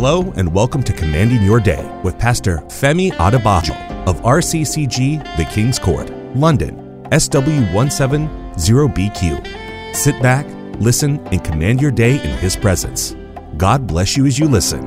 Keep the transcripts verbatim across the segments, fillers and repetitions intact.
Hello and welcome to Commanding Your Day with Pastor Femi Adebajo of R C C G, The King's Court, London, S W one seven zero B Q. Sit back, listen, and command your day in His presence. God bless you as you listen.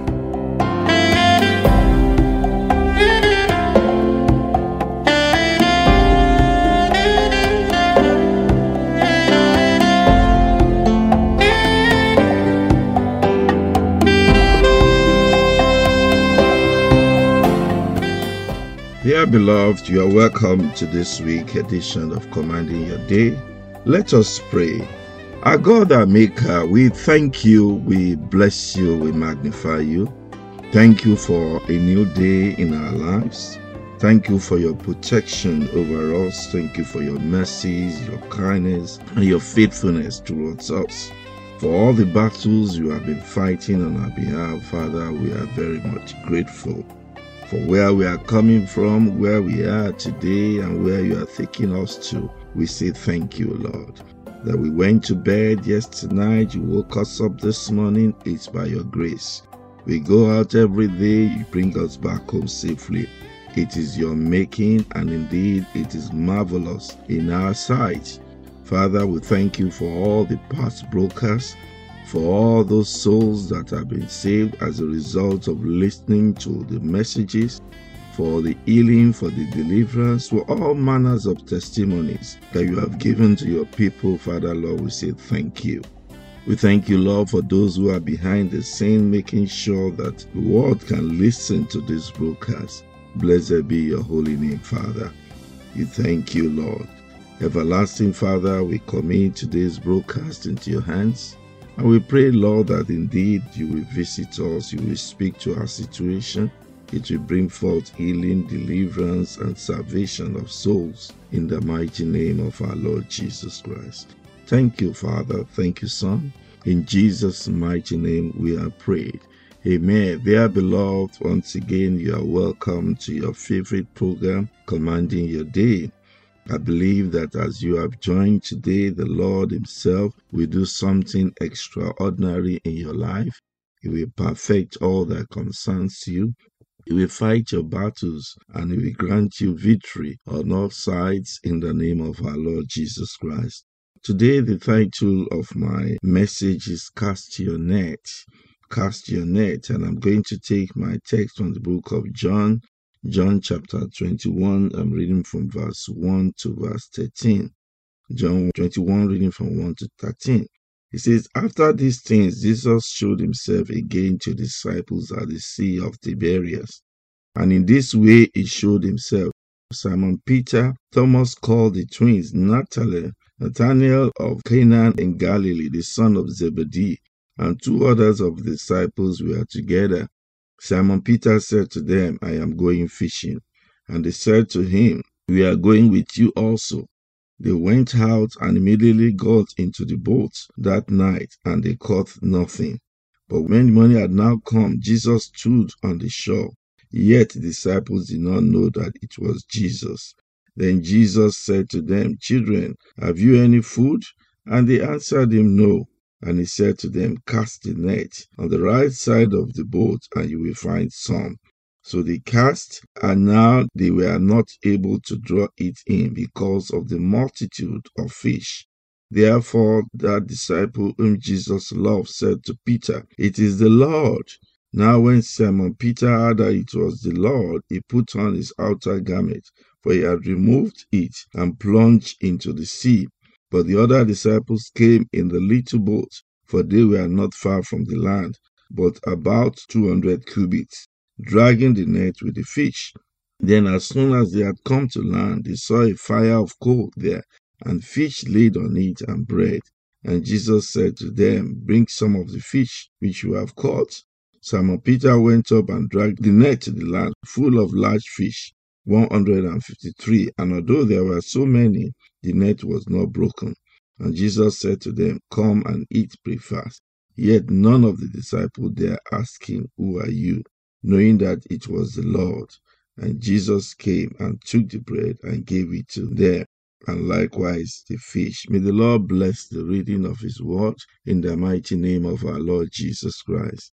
Dear beloved, you are welcome to this week's edition of Commanding Your Day. Let us pray. Our God, our Maker, we thank you, we bless you, we magnify you. Thank you for a new day in our lives. Thank you for your protection over us. Thank you for your mercies, your kindness, and your faithfulness towards us. For all the battles you have been fighting on our behalf, Father, we are very much grateful. For where we are coming from, where we are today, and where you are taking us to, we say thank you, Lord. That we went to bed yesterday night, you woke us up this morning, it's by your grace. We go out every day, you bring us back home safely. It is your making, and indeed it is marvelous in our sight. Father, we thank you for all the past brokers, for all those souls that have been saved as a result of listening to the messages, for the healing, for the deliverance, for all manners of testimonies that you have given to your people. Father, Lord, we say thank you. We thank you, Lord, for those who are behind the scene, making sure that the world can listen to this broadcast. Blessed be your holy name, Father. We thank you, Lord. Everlasting Father, we commit today's broadcast into your hands. And we pray, Lord, that indeed you will visit us, you will speak to our situation. It will bring forth healing, deliverance, and salvation of souls in the mighty name of our Lord Jesus Christ. Thank you, Father. Thank you, Son. In Jesus' mighty name we have prayed. Amen. Dear beloved, once again, you are welcome to your favorite program, Commanding Your Day. I believe that as you have joined today, the Lord Himself will do something extraordinary in your life. He will perfect all that concerns you. He will fight your battles and He will grant you victory on all sides in the name of our Lord Jesus Christ. Today, the title of my message is Cast Your Net. Cast Your Net. And I'm going to take my text from the book of John, John chapter twenty-one, I'm reading from verse one to verse thirteen. John twenty-one, reading from one to thirteen. It says, After these things, Jesus showed Himself again to the disciples at the Sea of Tiberias. And in this way He showed Himself. Simon Peter, Thomas called the twins, Nathanael, Nathanael of Cana in Galilee, the son of Zebedee, and two others of the disciples were together. Simon Peter said to them, I am going fishing. And they said to him, We are going with you also. They went out and immediately got into the boat that night, and they caught nothing. But when the morning had now come, Jesus stood on the shore. Yet the disciples did not know that it was Jesus. Then Jesus said to them, Children, have you any food? And they answered Him, No. And He said to them, Cast the net on the right side of the boat, and you will find some. So they cast, and now they were not able to draw it in because of the multitude of fish. Therefore that disciple whom Jesus loved said to Peter, It is the Lord. Now when Simon Peter heard that it was the Lord, he put on his outer garment, for he had removed it, and plunged into the sea. But the other disciples came in the little boat, for they were not far from the land, but about two hundred cubits, dragging the net with the fish. Then as soon as they had come to land, they saw a fire of coal there, and fish laid on it, and bread. And Jesus said to them, Bring some of the fish which you have caught. Simon Peter went up and dragged the net to the land, full of large fish, one hundred fifty-three, and although there were so many, the net was not broken. And Jesus said to them, Come and eat breakfast. Yet none of the disciples there asked Him, Who are you? Knowing that it was the Lord. And Jesus came and took the bread and gave it to them, and likewise the fish. May the Lord bless the reading of His word in the mighty name of our Lord Jesus Christ.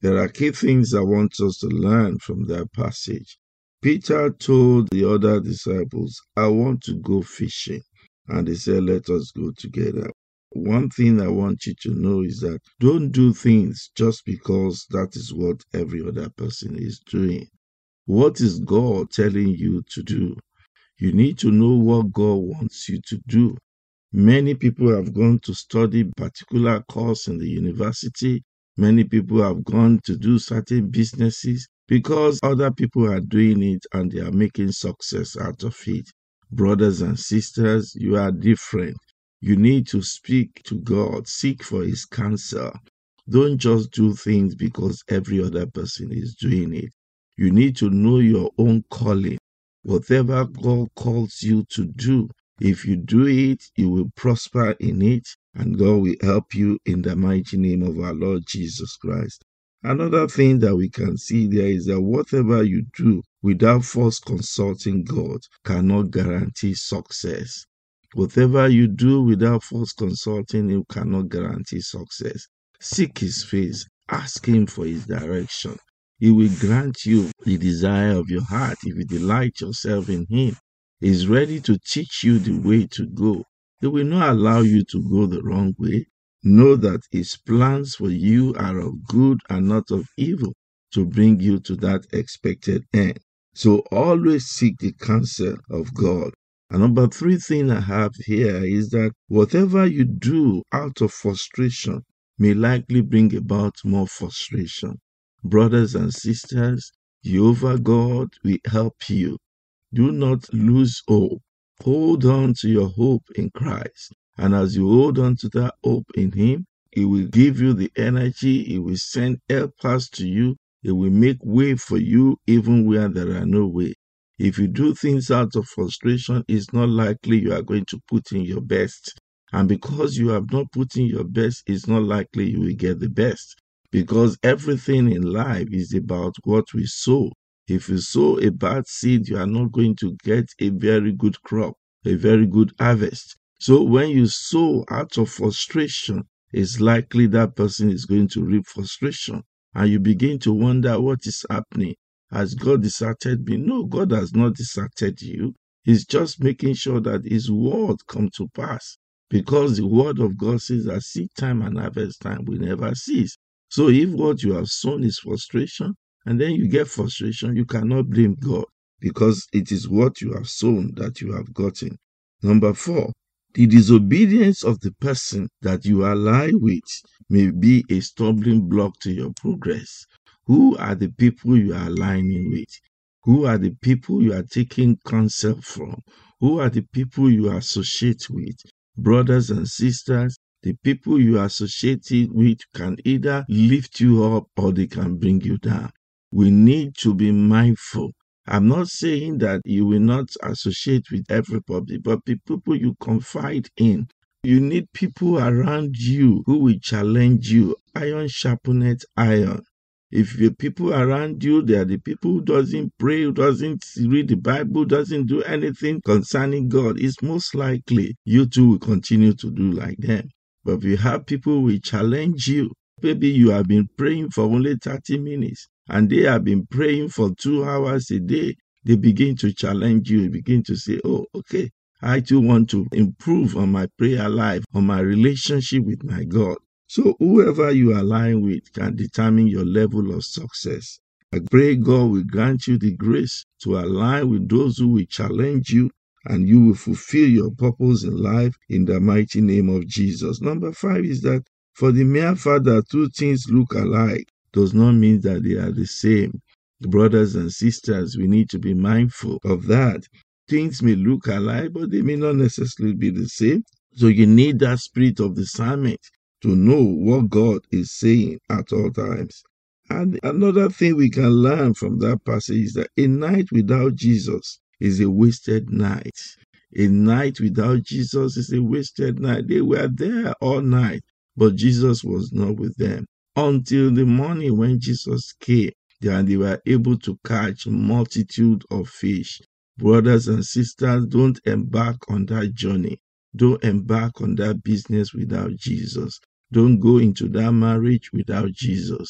There are key things I want us to learn from that passage. Peter told the other disciples, I want to go fishing. And they said, let us go together. One thing I want you to know is that don't do things just because that is what every other person is doing. What is God telling you to do? You need to know what God wants you to do. Many people have gone to study a particular course in the university. Many people have gone to do certain businesses because other people are doing it and they are making success out of it. Brothers and sisters, you are different. You need to speak to God, seek for His counsel. Don't just do things because every other person is doing it. You need to know your own calling. Whatever God calls you to do, if you do it, you will prosper in it, and God will help you in the mighty name of our Lord Jesus Christ. Another thing that we can see there is that whatever you do without first consulting God cannot guarantee success. Whatever you do without first consulting Him cannot guarantee success. Seek His face. Ask Him for His direction. He will grant you the desire of your heart if you delight yourself in Him. He is ready to teach you the way to go. He will not allow you to go the wrong way. Know that His plans for you are of good and not of evil, to bring you to that expected end. So always seek the counsel of God. And number three thing I have here is that whatever you do out of frustration may likely bring about more frustration. Brothers and sisters, Jehovah God will help you. Do not lose hope. Hold on to your hope in Christ. And as you hold on to that hope in Him, He will give you the energy. He will send helpers to you. He will make way for you even where there are no way. If you do things out of frustration, it's not likely you are going to put in your best. And because you have not put in your best, it's not likely you will get the best. Because everything in life is about what we sow. If you sow a bad seed, you are not going to get a very good crop, a very good harvest. So when you sow out of frustration, it's likely that person is going to reap frustration. And you begin to wonder what is happening. Has God deserted me? No, God has not deserted you. He's just making sure that His word come to pass. Because the word of God says that seed time and harvest time will never cease. So if what you have sown is frustration, and then you get frustration, you cannot blame God, because it is what you have sown that you have gotten. Number four, the disobedience of the person that you ally with may be a stumbling block to your progress. Who are the people you are aligning with? Who are the people you are taking counsel from? Who are the people you associate with? Brothers and sisters, the people you are associated with can either lift you up or they can bring you down. We need to be mindful. I'm not saying that you will not associate with everybody, but the people you confide in. You need people around you who will challenge you. Iron sharpeneth iron. If the people around you, they are the people who doesn't pray, who doesn't read the Bible, doesn't do anything concerning God, it's most likely you too will continue to do like them. But if you have people who will challenge you, maybe you have been praying for only thirty minutes, and they have been praying for two hours a day, they begin to challenge you, begin to say, oh, okay, I too want to improve on my prayer life, on my relationship with my God. So whoever you align with can determine your level of success. I pray God will grant you the grace to align with those who will challenge you, and you will fulfill your purpose in life in the mighty name of Jesus. Number five is that for the mere fact that two things look alike does not mean that they are the same. Brothers and sisters, we need to be mindful of that. Things may look alike, but they may not necessarily be the same. So you need that spirit of discernment to know what God is saying at all times. And another thing we can learn from that passage is that a night without Jesus is a wasted night. A night without Jesus is a wasted night. They were there all night, but Jesus was not with them. Until the morning when Jesus came, and they were able to catch a multitude of fish. Brothers and sisters, don't embark on that journey. Don't embark on that business without Jesus. Don't go into that marriage without Jesus.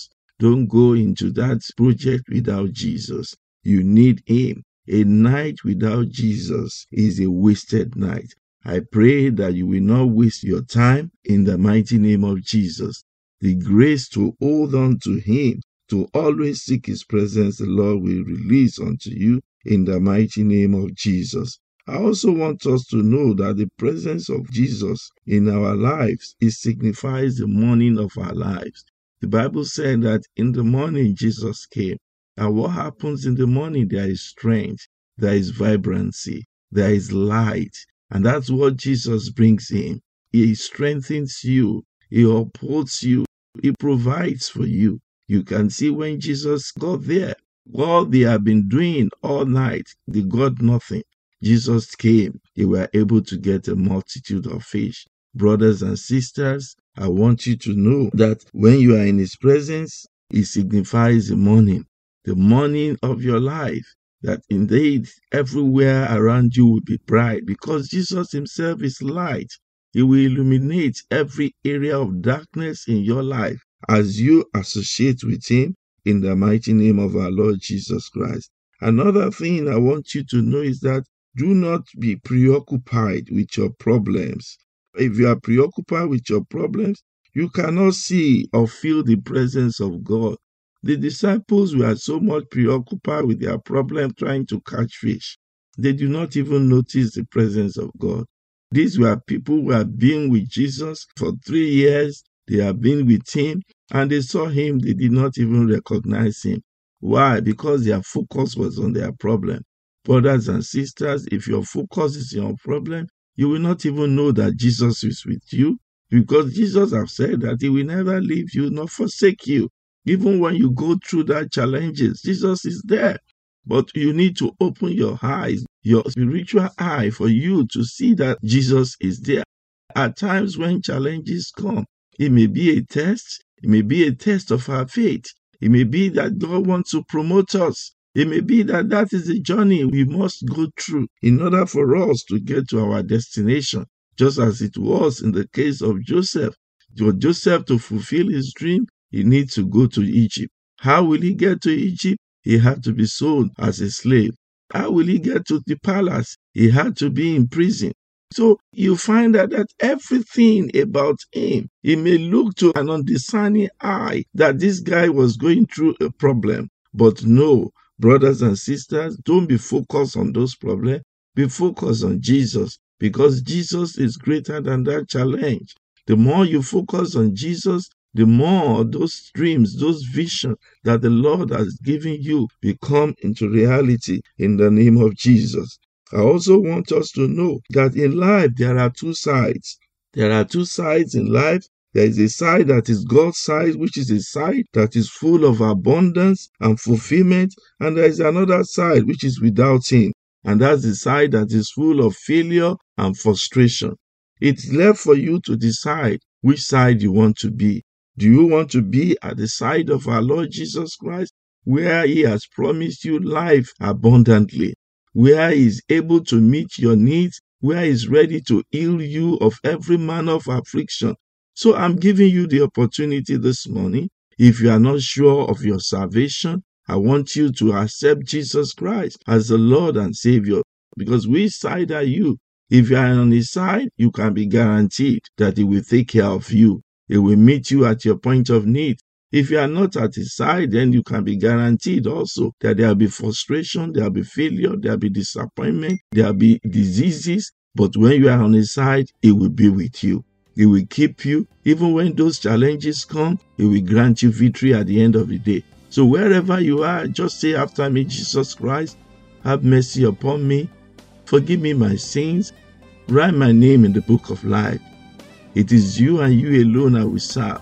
Don't go into that project without Jesus. You need him. A night without Jesus is a wasted night. I pray that you will not waste your time in the mighty name of Jesus. The grace to hold on to him, to always seek his presence, the Lord will release unto you in the mighty name of Jesus. I also want us to know that the presence of Jesus in our lives, it signifies the morning of our lives. The Bible said that in the morning Jesus came. And what happens in the morning? There is strength, there is vibrancy, there is light. And that's what Jesus brings in. He strengthens you, he upholds you, he provides for you. You can see when Jesus got there, what they have been doing all night, they got nothing. Jesus came, they were able to get a multitude of fish. Brothers and sisters, I want you to know that when you are in his presence, it signifies the morning, the morning of your life, that indeed everywhere around you will be bright because Jesus himself is light. He will illuminate every area of darkness in your life as you associate with him in the mighty name of our Lord Jesus Christ. Another thing I want you to know is that do not be preoccupied with your problems. If you are preoccupied with your problems, you cannot see or feel the presence of God. The disciples were so much preoccupied with their problem trying to catch fish. They do not even notice the presence of God. These were people who had been with Jesus for three years. They have been with him and they saw him. They did not even recognize him. Why? Because their focus was on their problem. Brothers and sisters, if your focus is on your problem, you will not even know that Jesus is with you, because Jesus has said that he will never leave you nor forsake you. Even when you go through that challenges, Jesus is there. But you need to open your eyes, your spiritual eye, for you to see that Jesus is there. At times when challenges come, it may be a test, it may be a test of our faith. It may be that God wants to promote us. It may be that that is the journey we must go through in order for us to get to our destination, just as it was in the case of Joseph. For Joseph to fulfill his dream, he needs to go to Egypt. How will he get to Egypt? He had to be sold as a slave. How will he get to the palace? He had to be in prison. So you find out that everything about him, it may look to an undiscerning eye that this guy was going through a problem. But no, brothers and sisters, don't be focused on those problems. Be focused on Jesus, because Jesus is greater than that challenge. The more you focus on Jesus, the more those dreams, those visions that the Lord has given you become into reality in the name of Jesus. I also want us to know that in life there are two sides. There are two sides in life. There is a side that is God's side, which is a side that is full of abundance and fulfillment. And there is another side which is without him. And that's the side that is full of failure and frustration. It's left for you to decide which side you want to be. Do you want to be at the side of our Lord Jesus Christ, where he has promised you life abundantly, where he is able to meet your needs, where he is ready to heal you of every manner of affliction? So I'm giving you the opportunity this morning. If you are not sure of your salvation, I want you to accept Jesus Christ as the Lord and Savior. Because which side are you? If you are on his side, you can be guaranteed that he will take care of you. He will meet you at your point of need. If you are not at his side, then you can be guaranteed also that there will be frustration, there will be failure, there will be disappointment, there will be diseases. But when you are on his side, he will be with you. He will keep you. Even when those challenges come, he will grant you victory at the end of the day. So wherever you are, just say after me, Jesus Christ, have mercy upon me. Forgive me my sins. Write my name in the book of life. It is you and you alone I will serve.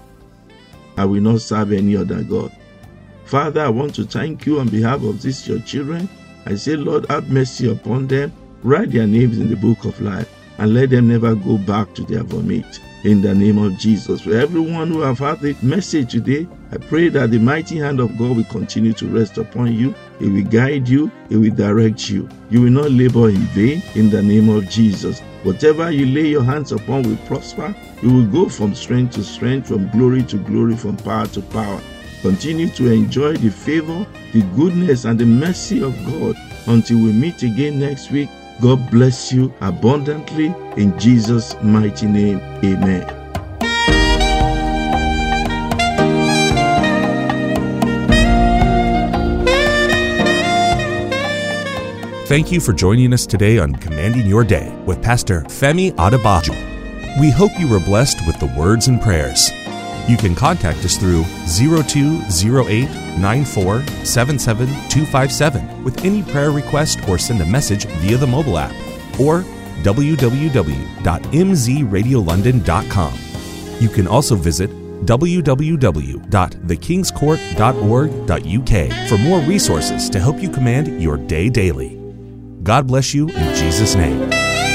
I will not serve any other God. Father, I want to thank you on behalf of these your children. I say, Lord, have mercy upon them. Write their names in the book of life and let them never go back to their vomit. In the name of Jesus. For everyone who have heard the message today, I pray that the mighty hand of God will continue to rest upon you. It will guide you. It will direct you. You will not labor in vain in the name of Jesus. Whatever you lay your hands upon will prosper. You will go from strength to strength, from glory to glory, from power to power. Continue to enjoy the favor, the goodness, and the mercy of God. Until we meet again next week, God bless you abundantly. In Jesus' mighty name, amen. Thank you for joining us today on Commanding Your Day with Pastor Femi Adebajo. We hope you were blessed with the words and prayers. You can contact us through zero two zero eight nine four seven seven two five seven with any prayer request or send a message via the mobile app or w w w dot m z radio london dot com. You can also visit w w w dot the kings court dot org dot u k for more resources to help you command your day daily. God bless you in Jesus' name.